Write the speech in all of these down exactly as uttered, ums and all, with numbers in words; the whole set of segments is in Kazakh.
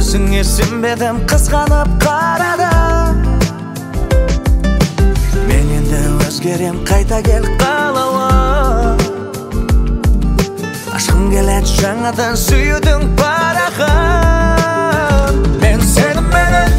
өзіңе сенбедім, қызғанып қарады. Мен енді өзгерем, қайта кел қалауым. Ашқым келеді жаңадан сүюдің парағын. Мен сеніменен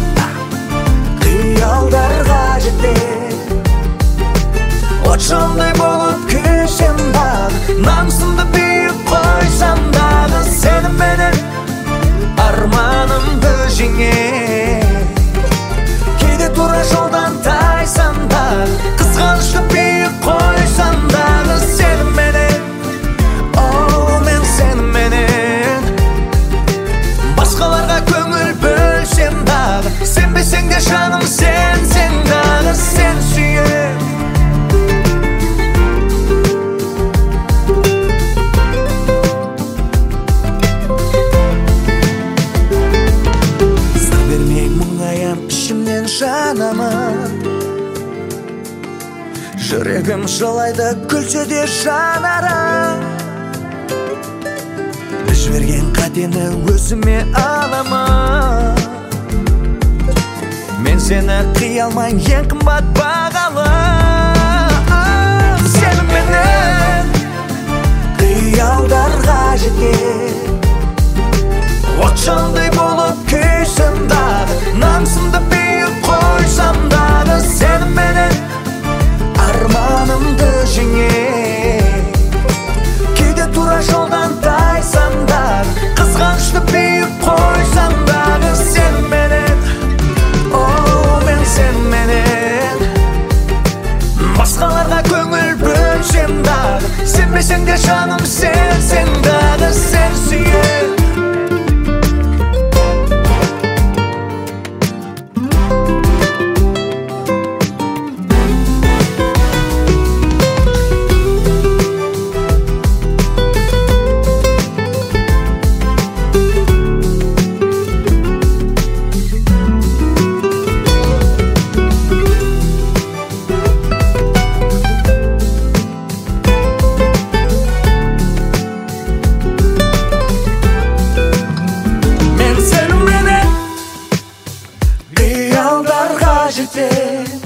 қиялдарға жетем, от жалындай болып күйсем дағы, намысымды биік қойсам дағы, сеніменен арманымды жеңем. Кейде тура жолдан тайсам дағы, қызғанышты биік қойсам дағы, сеніменен, о, мен сеніменен басқаларға көңіл бөлсем дағы, сенбесең де жаным сенсең дағы, сен сүйем. Сыр бермей мұңаям ішімнен жанамын, жүрегім жылайды күлсе де жанарым. Жіберген қатені өзіме аламын, мен сені қия алмайын ең қымбат бағалы. Сеніменен қиялдарға жетем, от жалындай болып күйсем дағы, намысымды биік қойсам дағы, сеніменен арманымды жеңем. Кейде тура жолдан тайсам дағы, қызғанышты биік қойсам дағы, сеніменен, о, мен сеніменен басқаларға көңіл бөлсем дағы, сенбесең де жаным сенсең дағы, сен сүйем.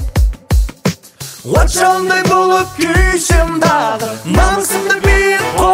От жалындай болып күйсем дағы, намысымды биік